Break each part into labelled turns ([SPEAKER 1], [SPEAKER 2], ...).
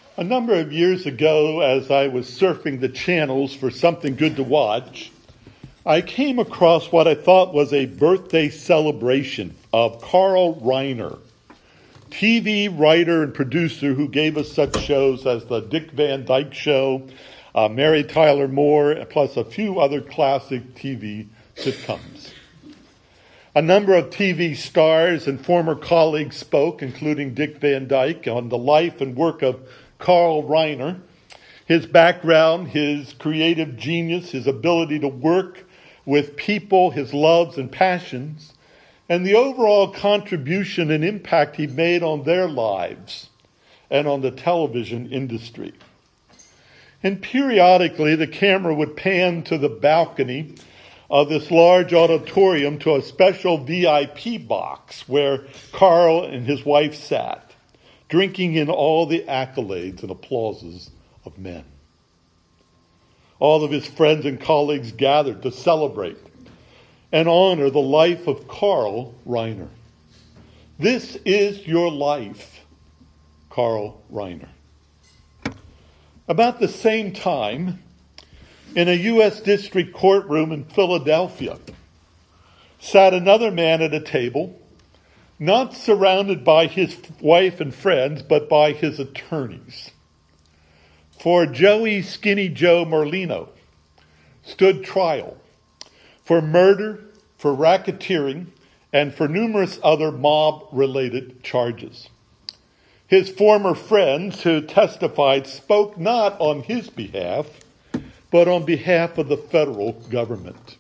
[SPEAKER 1] A number of years ago, as I was surfing the channels for something good to watch, I came across what I thought was a birthday celebration of Carl Reiner, TV writer and producer who gave us such shows as The Dick Van Dyke Show, Mary Tyler Moore, plus a few other classic TV sitcoms. A number of TV stars and former colleagues spoke, including Dick Van Dyke, on the life and work of Carl Reiner, his background, his creative genius, his ability to work with people, his loves and passions, and the overall contribution and impact he made on their lives and on the television industry. And periodically, the camera would pan to the balcony of this large auditorium to a special VIP box where Carl and his wife sat, drinking in all the accolades and applauses of men. All of his friends and colleagues gathered to celebrate and honor the life of Carl Reiner. This is your life, Carl Reiner. About the same time, in a U.S. District courtroom in Philadelphia, sat another man at a table, not surrounded by his wife and friends, but by his attorneys. For Joey Skinny Joe Merlino stood trial for murder, for racketeering, and for numerous other mob-related charges. His former friends who testified spoke not on his behalf, but on behalf of the federal government.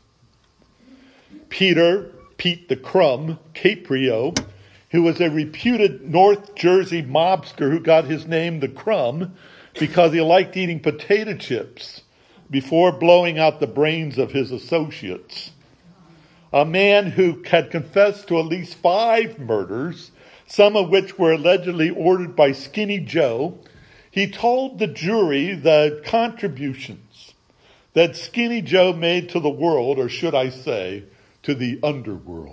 [SPEAKER 1] Pete the Crumb Caprio, who was a reputed North Jersey mobster who got his name the Crumb because he liked eating potato chips before blowing out the brains of his associates. A man who had confessed to at least 5 murders, some of which were allegedly ordered by Skinny Joe. He told the jury the contributions that Skinny Joe made to the world, or should I say, to the underworld.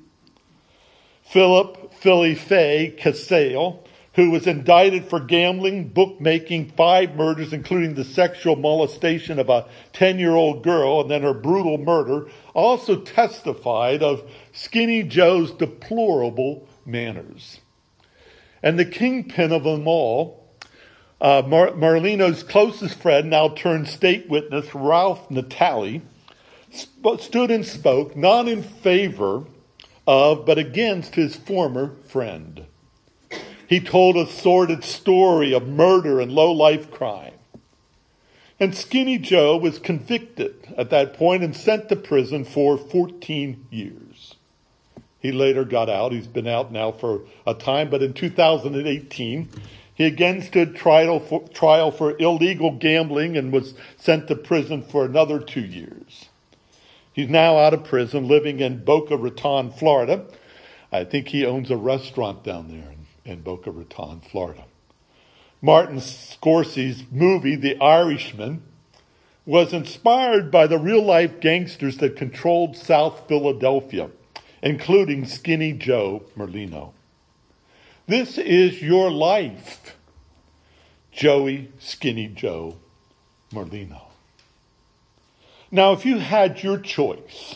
[SPEAKER 1] Philip Philly Faye Casale, who was indicted for gambling, bookmaking, 5 murders, including the sexual molestation of a 10-year-old girl and then her brutal murder, also testified of Skinny Joe's deplorable manners. And the kingpin of them all, Merlino's closest friend, now turned state witness, Ralph Natale, stood and spoke, not in favor of, but against his former friend. He told a sordid story of murder and low-life crime. And Skinny Joe was convicted at that point and sent to prison for 14 years. He later got out. He's been out now for a time, but in 2018, he again stood trial for illegal gambling and was sent to prison for another 2 years. He's now out of prison, living in Boca Raton, Florida. I think he owns a restaurant down there in Boca Raton, Florida. Martin Scorsese's movie, The Irishman, was inspired by the real-life gangsters that controlled South Philadelphia, including Skinny Joe Merlino. This is your life, Joey Skinny Joe Merlino. Now, if you had your choice,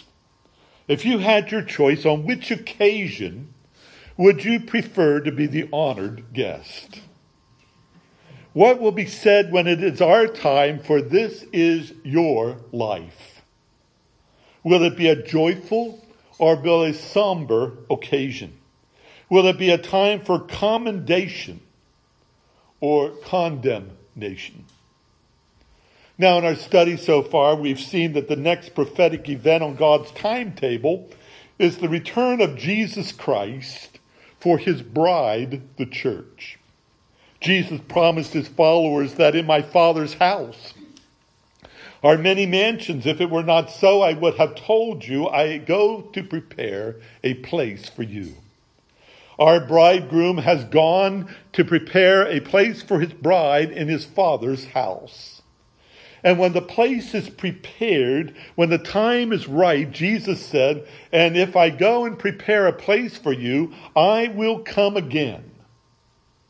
[SPEAKER 1] on which occasion would you prefer to be the honored guest? What will be said when it is our time for this is your life? Will it be a joyful or will it be a somber occasion? Will it be a time for commendation or condemnation? Now, in our study so far, we've seen that the next prophetic event on God's timetable is the return of Jesus Christ for his bride, the church. Jesus promised his followers that in my Father's house are many mansions. If it were not so, I would have told you, I go to prepare a place for you. Our bridegroom has gone to prepare a place for his bride in his Father's house. And when the place is prepared, when the time is right, Jesus said, and if I go and prepare a place for you, I will come again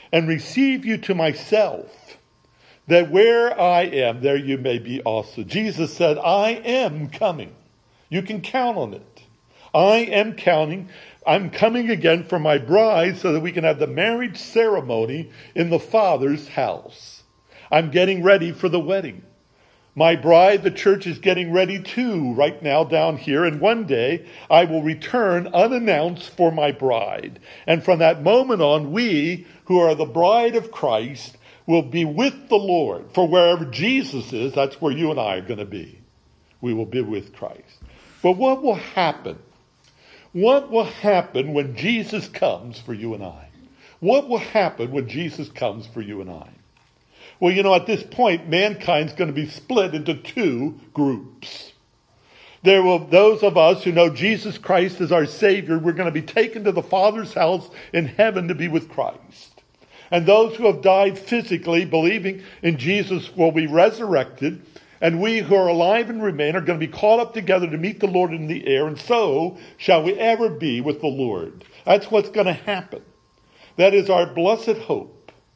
[SPEAKER 1] and receive you to myself, that where I am, there you may be also. Jesus said, I am coming. You can count on it. I'm coming again for my bride so that we can have the marriage ceremony in the Father's house. I'm getting ready for the wedding. My bride, the church, is getting ready too right now down here. And one day I will return unannounced for my bride. And from that moment on, we who are the bride of Christ will be with the Lord. For wherever Jesus is, that's where you and I are going to be. We will be with Christ. But what will happen? What will happen when Jesus comes for you and I? What will happen when Jesus comes for you and I? Well, at this point, mankind's going to be split into two groups. There will those of us who know Jesus Christ as our Savior. We're going to be taken to the Father's house in heaven to be with Christ. And those who have died physically, believing in Jesus, will be resurrected. And we who are alive and remain are going to be caught up together to meet the Lord in the air. And so shall we ever be with the Lord. That's what's going to happen. That is our blessed hope.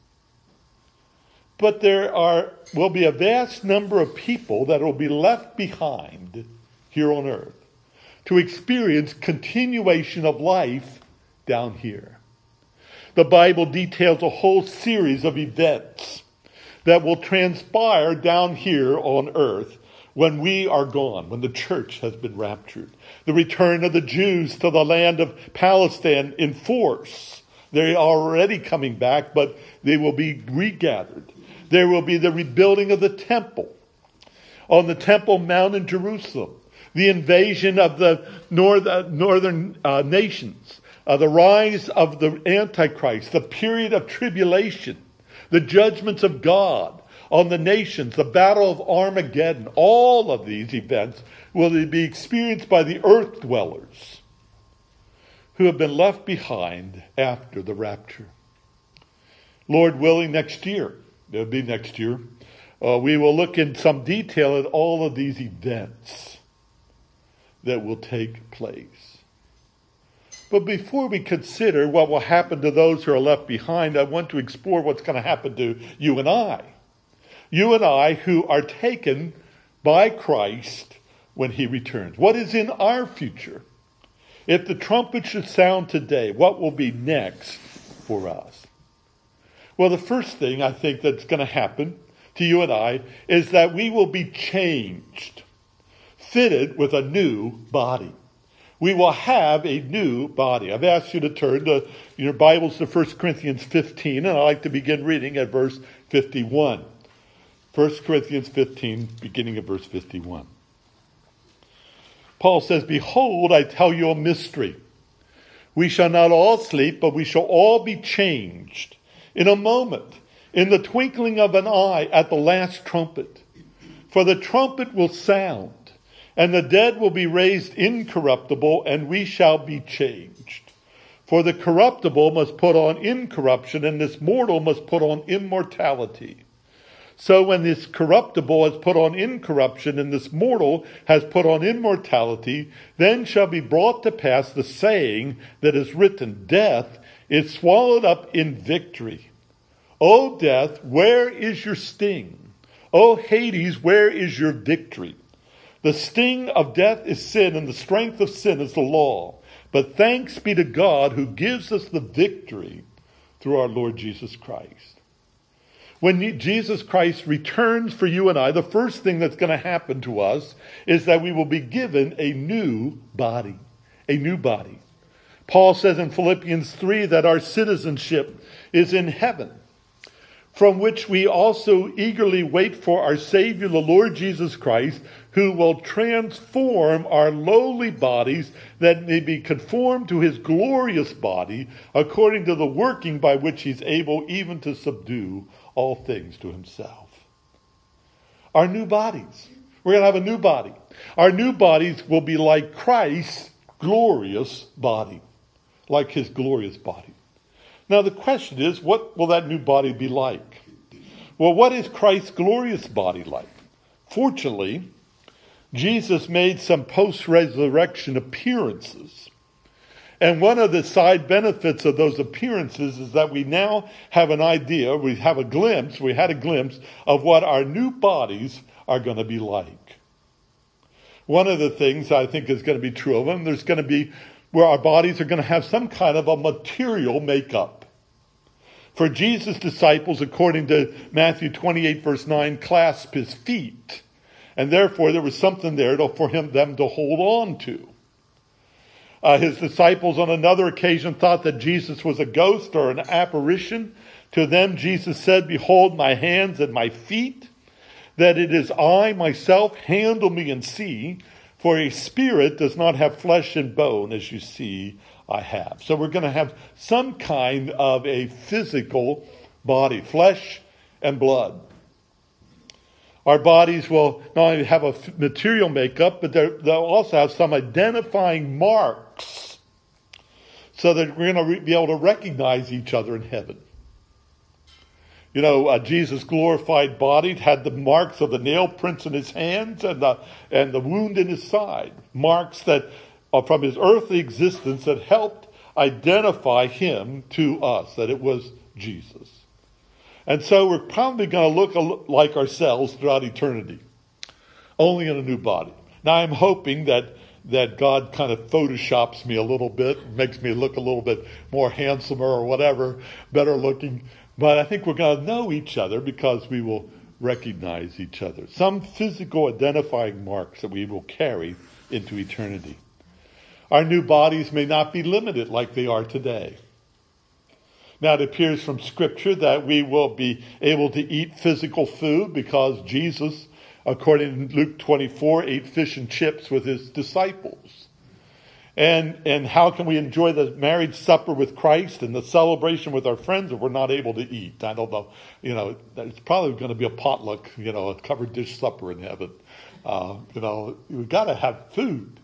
[SPEAKER 1] But there will be a vast number of people that will be left behind here on earth to experience continuation of life down here. The Bible details a whole series of events that will transpire down here on earth when we are gone, when the church has been raptured. The return of the Jews to the land of Palestine in force. They're already coming back, but they will be regathered. There will be the rebuilding of the temple on the Temple Mount in Jerusalem. The invasion of the northern nations. The rise of the Antichrist. The period of tribulation. The judgments of God on the nations. The battle of Armageddon. All of these events will be experienced by the earth dwellers who have been left behind after the rapture. Lord willing, next year. It'll be next year. We will look in some detail at all of these events that will take place. But before we consider what will happen to those who are left behind, I want to explore what's going to happen to you and I. You and I who are taken by Christ when he returns. What is in our future? If the trumpet should sound today, what will be next for us? Well, the first thing I think that's going to happen to you and I is that we will be changed, fitted with a new body. We will have a new body. I've asked you to turn to your Bibles to 1 Corinthians 15, and I'd like to begin reading at verse 51. 1 Corinthians 15, beginning at verse 51. Paul says, "Behold, I tell you a mystery. We shall not all sleep, but we shall all be changed. In a moment, in the twinkling of an eye, at the last trumpet. For the trumpet will sound, and the dead will be raised incorruptible, and we shall be changed. For the corruptible must put on incorruption, and this mortal must put on immortality. So when this corruptible has put on incorruption, and this mortal has put on immortality, then shall be brought to pass the saying that is written, Death is swallowed up in victory. O death, where is your sting? O Hades, where is your victory? The sting of death is sin, and the strength of sin is the law. But thanks be to God who gives us the victory through our Lord Jesus Christ." When Jesus Christ returns for you and I, the first thing that's going to happen to us is that we will be given a new body. A new body. Paul says in Philippians 3 that our citizenship is in heaven, from which we also eagerly wait for our Savior, the Lord Jesus Christ, who will transform our lowly bodies that may be conformed to his glorious body, according to the working by which he's able even to subdue all things to himself. Our new bodies. We're going to have a new body. Our new bodies will be like Christ's glorious body. Like his glorious body. Now the question is, what will that new body be like? Well, what is Christ's glorious body like? Fortunately, Jesus made some post-resurrection appearances. And one of the side benefits of those appearances is that we now have an idea, we had a glimpse of what our new bodies are going to be like. One of the things I think is going to be true of them, there's going to be where our bodies are going to have some kind of a material makeup. For Jesus' disciples, according to Matthew 28, verse 9, clasped his feet. And therefore there was something there for them to hold on to. His disciples on another occasion thought that Jesus was a ghost or an apparition. To them Jesus said, "Behold my hands and my feet, that it is I myself, handle me and see. For a spirit does not have flesh and bone, as you see I have." So we're going to have some kind of a physical body, flesh and blood. Our bodies will not only have a material makeup, but they'll also have some identifying marks so that we're going to be able to recognize each other in heaven. You know, Jesus' glorified body had the marks of the nail prints in his hands and the wound in his side. Marks that are from his earthly existence that helped identify him to us, that it was Jesus. And so we're probably going to look like ourselves throughout eternity, only in a new body. Now I'm hoping that God kind of photoshops me a little bit, makes me look a little bit more handsomer or whatever, better looking. But I think we're going to know each other because we will recognize each other. Some physical identifying marks that we will carry into eternity. Our new bodies may not be limited like they are today. Now, it appears from Scripture that we will be able to eat physical food because Jesus, according to Luke 24, ate fish and chips with his disciples. And how can we enjoy the marriage supper with Christ and the celebration with our friends if we're not able to eat? I don't know. You know, it's probably going to be a potluck, a covered dish supper in heaven. We've got to have food.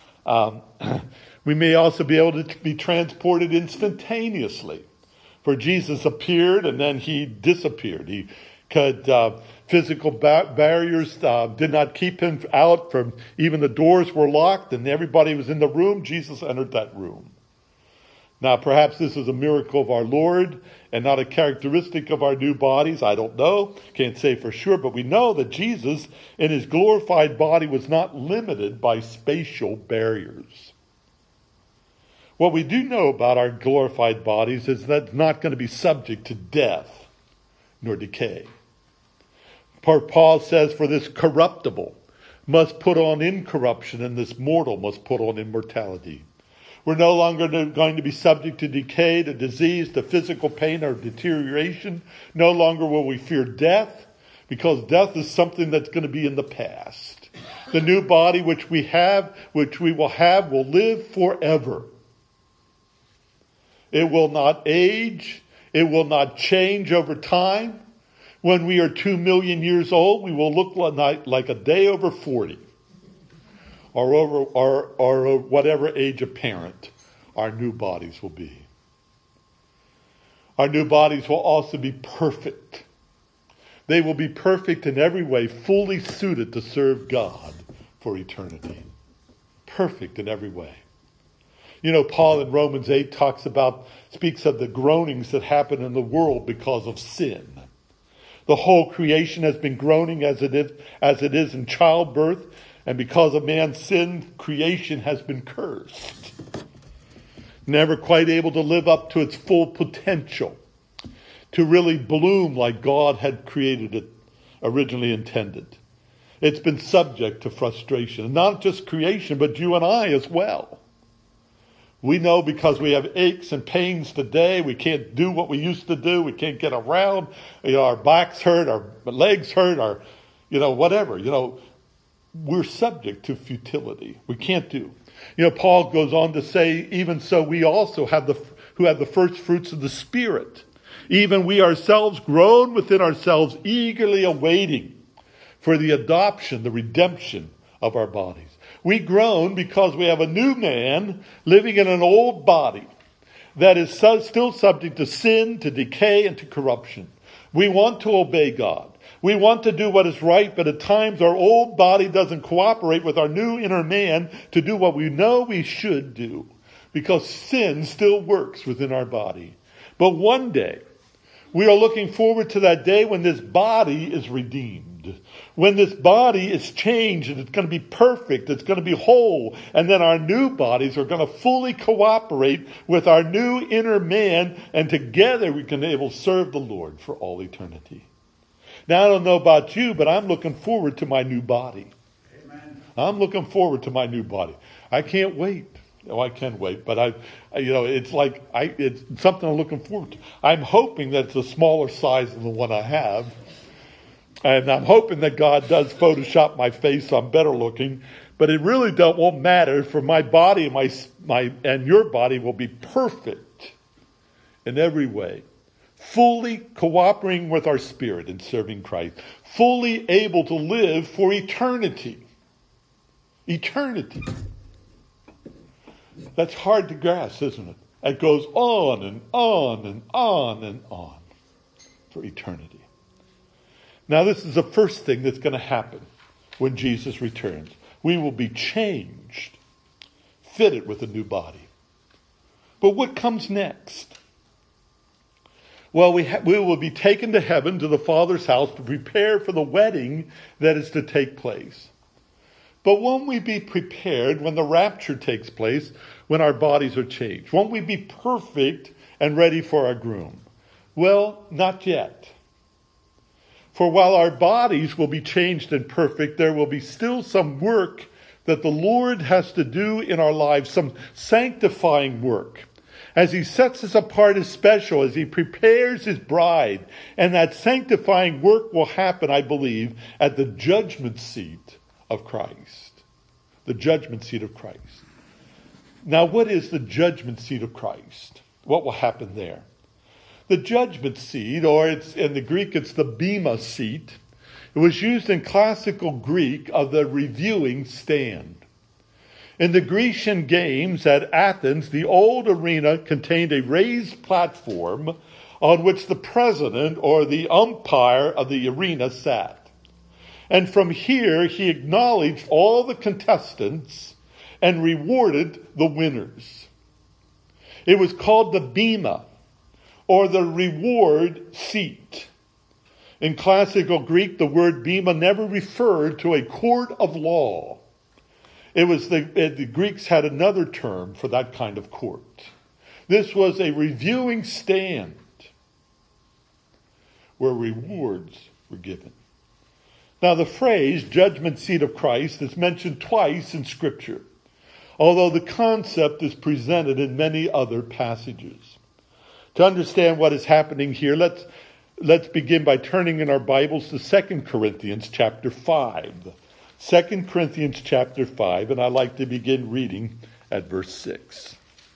[SPEAKER 1] We may also be able to be transported instantaneously. For Jesus appeared and then he disappeared. He could, physical barriers did not keep him out from, even the doors were locked and everybody was in the room. Jesus entered that room. Now perhaps this is a miracle of our Lord and not a characteristic of our new bodies. I don't know. Can't say for sure, but we know that Jesus in his glorified body was not limited by spatial barriers. What we do know about our glorified bodies is that it's not going to be subject to death nor decay. Paul says, "For this corruptible must put on incorruption, and this mortal must put on immortality." We're no longer going to be subject to decay, to disease, to physical pain or deterioration. No longer will we fear death, because death is something that's going to be in the past. The new body which we will have, will live forever. It will not age. It will not change over time. When we are 2 million years old, we will look like a day over 40. Or whatever age apparent our new bodies will be. Our new bodies will also be perfect. They will be perfect in every way, fully suited to serve God for eternity. Perfect in every way. Paul in Romans 8 speaks of the groanings that happen in the world because of sin. The whole creation has been groaning as it is in childbirth, and because of man's sin, creation has been cursed. Never quite able to live up to its full potential, to really bloom like God had created it, originally intended. It's been subject to frustration. And not just creation, but you and I as well. We know because we have aches and pains today. We can't do what we used to do. We can't get around. Our backs hurt, our legs hurt, our, whatever. We're subject to futility. We can't do. Paul goes on to say, even so we also who have the first fruits of the Spirit. Even we ourselves groan within ourselves, eagerly awaiting for the adoption, the redemption of our bodies. We groan because we have a new man living in an old body that is still subject to sin, to decay, and to corruption. We want to obey God. We want to do what is right, but at times our old body doesn't cooperate with our new inner man to do what we know we should do because sin still works within our body. But one day, we are looking forward to that day when this body is redeemed. When this body is changed and it's going to be perfect, it's going to be whole, and then our new bodies are going to fully cooperate with our new inner man, and together we can be able to serve the Lord for all eternity. Now, I don't know about you, but I'm looking forward to my new body. Amen. I'm looking forward to my new body. I can't wait. Oh, I can wait, but it's something I'm looking forward to. I'm hoping that it's a smaller size than the one I have. And I'm hoping that God does Photoshop my face so I'm better looking. But it really won't matter, for my body and your body will be perfect in every way. Fully cooperating with our spirit in serving Christ. Fully able to live for eternity. Eternity. That's hard to grasp, isn't it? It goes on and on and on and on for eternity. Now, this is the first thing that's going to happen when Jesus returns. We will be changed, fitted with a new body. But what comes next? Well, we will be taken to heaven, to the Father's house, to prepare for the wedding that is to take place. But won't we be prepared when the rapture takes place, when our bodies are changed? Won't we be perfect and ready for our groom? Well, not yet. For while our bodies will be changed and perfect, there will be still some work that the Lord has to do in our lives, some sanctifying work, as he sets us apart as special, as he prepares his bride. And that sanctifying work will happen, I believe, at the judgment seat of Christ. The judgment seat of Christ. Now, what is the judgment seat of Christ? What will happen there? The judgment seat, or in the Greek, it's the bema seat. It was used in classical Greek of the reviewing stand. In the Grecian games at Athens, the old arena contained a raised platform on which the president or the umpire of the arena sat. And from here, he acknowledged all the contestants and rewarded the winners. It was called the bema, or the reward seat. In classical Greek, the word bema never referred to a court of law. It was the Greeks had another term for that kind of court. This was a reviewing stand where rewards were given. Now, the phrase judgment seat of Christ is mentioned twice in Scripture, although the concept is presented in many other passages. To understand what is happening here, let's begin by turning in our Bibles to 2 Corinthians chapter 5. 2 Corinthians chapter 5, and I'd like to begin reading at verse 6.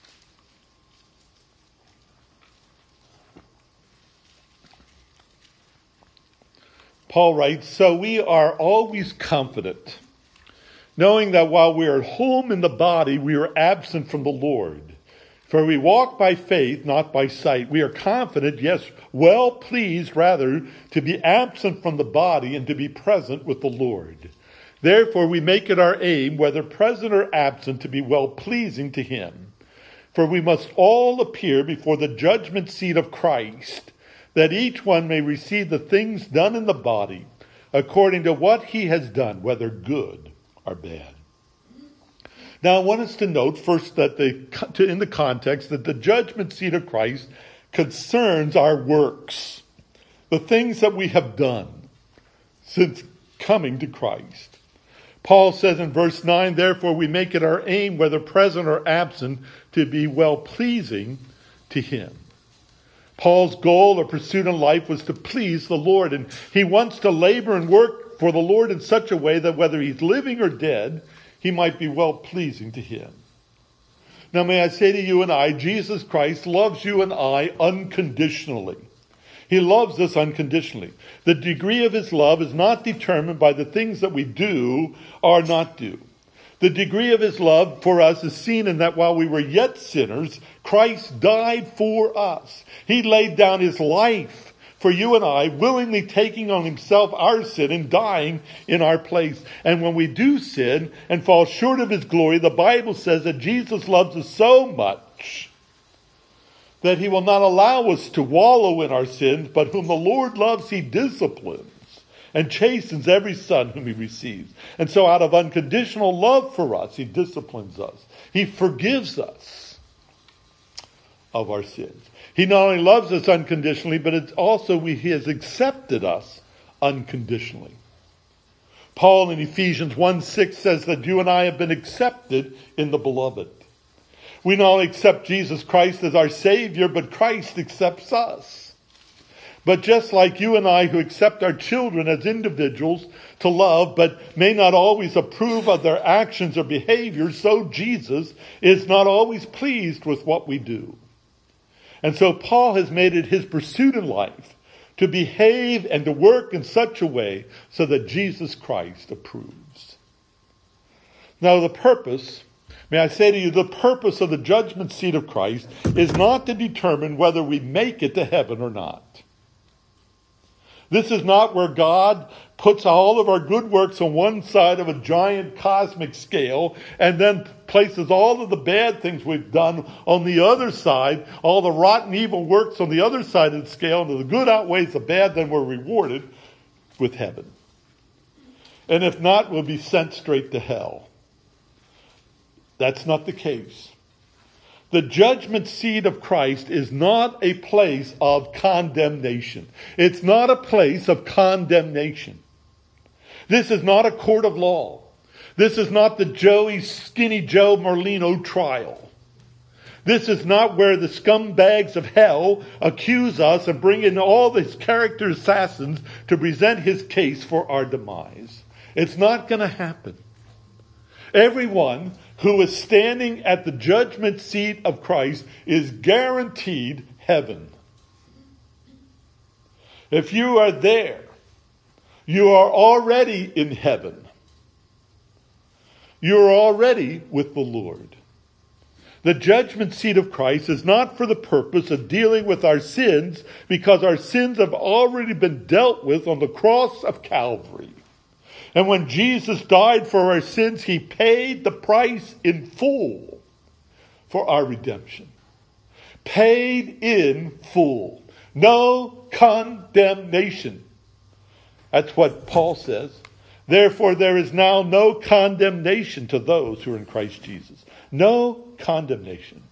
[SPEAKER 1] Paul writes, "So we are always confident, knowing that while we are at home in the body, we are absent from the Lord. For we walk by faith, not by sight. We are confident, yes, well pleased rather, to be absent from the body and to be present with the Lord. Therefore we make it our aim, whether present or absent, to be well pleasing to him. For we must all appear before the judgment seat of Christ, that each one may receive the things done in the body, according to what he has done, whether good or bad." Now, I want us to note first that in the context that the judgment seat of Christ concerns our works, the things that we have done since coming to Christ. Paul says in verse 9, "Therefore we make it our aim, whether present or absent, to be well-pleasing to him." Paul's goal or pursuit in life was to please the Lord, and he wants to labor and work for the Lord in such a way that whether he's living or dead, he might be well-pleasing to him. Now may I say to you and I, Jesus Christ loves you and I unconditionally. He loves us unconditionally. The degree of his love is not determined by the things that we do or not do. The degree of his love for us is seen in that while we were yet sinners, Christ died for us. He laid down his life for you and I, willingly taking on himself our sin and dying in our place. And when we do sin and fall short of his glory, the Bible says that Jesus loves us so much that he will not allow us to wallow in our sins, but whom the Lord loves, he disciplines and chastens every son whom he receives. And so out of unconditional love for us, he disciplines us. He forgives us of our sins. He not only loves us unconditionally, but it's also he has accepted us unconditionally. Paul in Ephesians 1:6 says that you and I have been accepted in the beloved. We not only accept Jesus Christ as our Savior, but Christ accepts us. But just like you and I who accept our children as individuals to love, but may not always approve of their actions or behaviors, so Jesus is not always pleased with what we do. And so Paul has made it his pursuit in life to behave and to work in such a way so that Jesus Christ approves. Now the purpose, may I say to you, the purpose of the judgment seat of Christ is not to determine whether we make it to heaven or not. This is not where God puts all of our good works on one side of a giant cosmic scale and then places all of the bad things we've done on the other side, all the rotten evil works on the other side of the scale, and the good outweighs the bad, then we're rewarded with heaven. And if not, we'll be sent straight to hell. That's not the case. The judgment seat of Christ is not a place of condemnation. It's not a place of condemnation. This is not a court of law. This is not the Skinny Joe Merlino trial. This is not where the scumbags of hell accuse us and bring in all these character assassins to present his case for our demise. It's not going to happen. Everyone who is standing at the judgment seat of Christ is guaranteed heaven. If you are there, you are already in heaven. You are already with the Lord. The judgment seat of Christ is not for the purpose of dealing with our sins, because our sins have already been dealt with on the cross of Calvary. And when Jesus died for our sins, he paid the price in full for our redemption. Paid in full. No condemnation. That's what Paul says. Therefore, there is now no condemnation to those who are in Christ Jesus. No condemnation.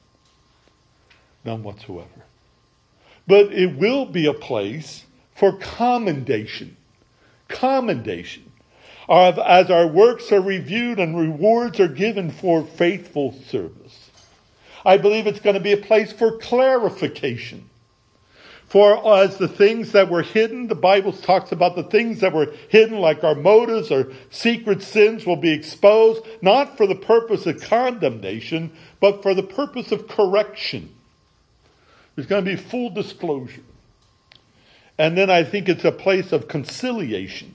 [SPEAKER 1] None whatsoever. But it will be a place for commendation. Commendation. As our works are reviewed and rewards are given for faithful service. I believe it's going to be a place for clarification. For as the things that were hidden, the Bible talks about the things that were hidden, like our motives or secret sins, will be exposed, not for the purpose of condemnation, but for the purpose of correction. There's going to be full disclosure. And then I think it's a place of conciliation.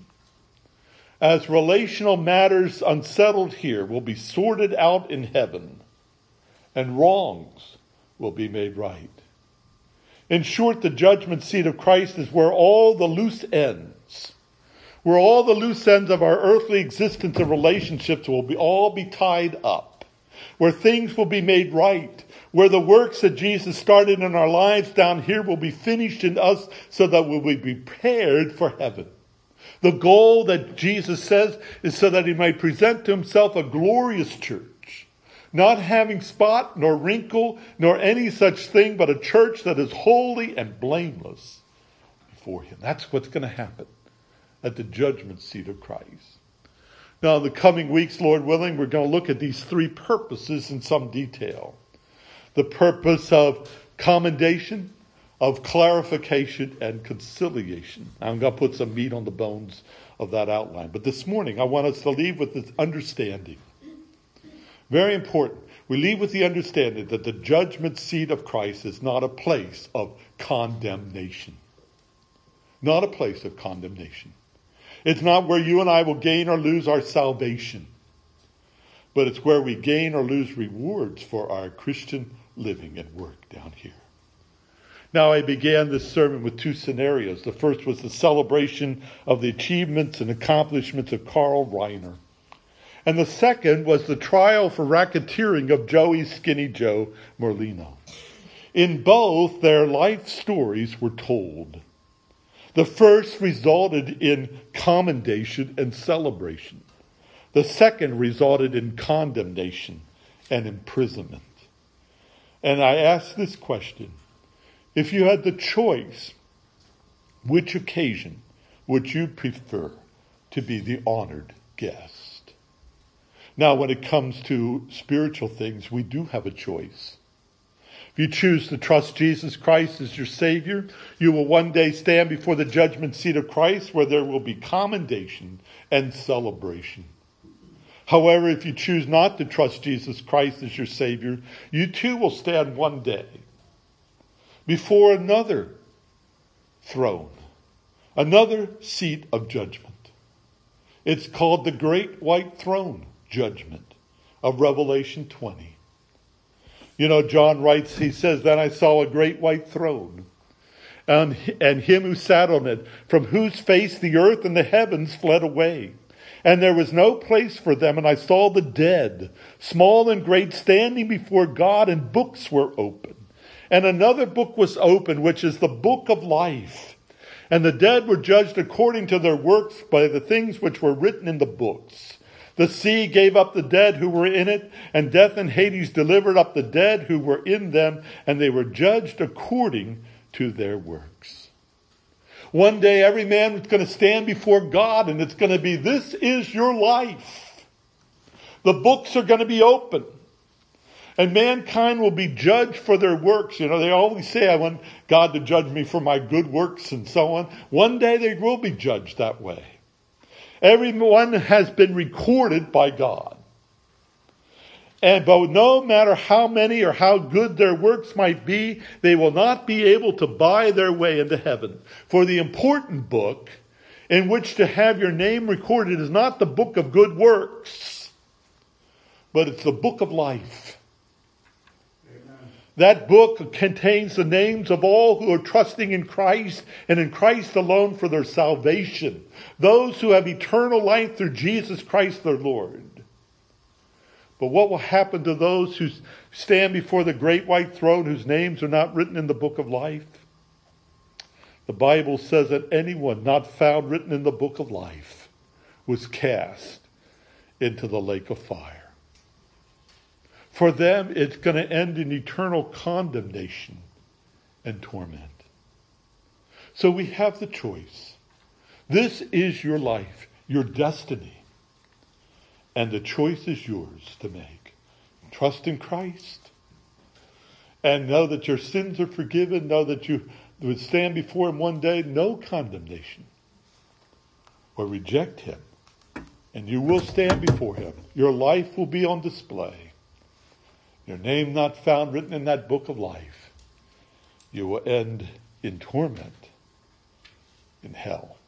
[SPEAKER 1] As relational matters unsettled here will be sorted out in heaven, and wrongs will be made right. In short, the judgment seat of Christ is where all the loose ends, where all the loose ends of our earthly existence and relationships will all be tied up, where things will be made right, where the works that Jesus started in our lives down here will be finished in us so that we'll be prepared for heaven. The goal that Jesus says is so that he might present to himself a glorious church, not having spot nor wrinkle nor any such thing, but a church that is holy and blameless before him. That's what's going to happen at the judgment seat of Christ. Now, in the coming weeks, Lord willing, we're going to look at these three purposes in some detail. The purpose of commendation, of clarification, and conciliation. I'm going to put some meat on the bones of that outline. But this morning, I want us to leave with this understanding. Very important. We leave with the understanding that the judgment seat of Christ is not a place of condemnation. Not a place of condemnation. It's not where you and I will gain or lose our salvation. But it's where we gain or lose rewards for our Christian living and work down here. Now, I began this sermon with two scenarios. The first was the celebration of the achievements and accomplishments of Carl Reiner. And the second was the trial for racketeering of Joey Skinny Joe Merlino. In both, their life stories were told. The first resulted in commendation and celebration. The second resulted in condemnation and imprisonment. And I ask this question: if you had the choice, which occasion would you prefer to be the honored guest? Now, when it comes to spiritual things, we do have a choice. If you choose to trust Jesus Christ as your Savior, you will one day stand before the judgment seat of Christ, where there will be commendation and celebration. However, if you choose not to trust Jesus Christ as your Savior, you too will stand one day before another throne, another seat of judgment. It's called the Great White Throne Judgment of Revelation 20. You know, John writes, he says, "Then I saw a great white throne, and him who sat on it, from whose face the earth and the heavens fled away. And there was no place for them. And I saw the dead, small and great, standing before God, and books were open. And another book was opened, which is the book of life. And the dead were judged according to their works by the things which were written in the books. The sea gave up the dead who were in it, and death and Hades delivered up the dead who were in them, and they were judged according to their works." One day every man is going to stand before God, and it's going to be, this is your life. The books are going to be open. And mankind will be judged for their works. You know, they always say, I want God to judge me for my good works and so on. One day they will be judged that way. Everyone has been recorded by God. But no matter how many or how good their works might be, they will not be able to buy their way into heaven. For the important book in which to have your name recorded is not the book of good works, but it's the book of life. That book contains the names of all who are trusting in Christ and in Christ alone for their salvation. Those who have eternal life through Jesus Christ their Lord. But what will happen to those who stand before the great white throne whose names are not written in the book of life? The Bible says that anyone not found written in the book of life was cast into the lake of fire. For them, it's going to end in eternal condemnation and torment. So we have the choice. This is your life, your destiny. And the choice is yours to make. Trust in Christ. And know that your sins are forgiven. Know that you would stand before Him one day, no condemnation. Or reject Him. And you will stand before Him. Your life will be on display. Your name not found written in that book of life. You will end in torment in hell.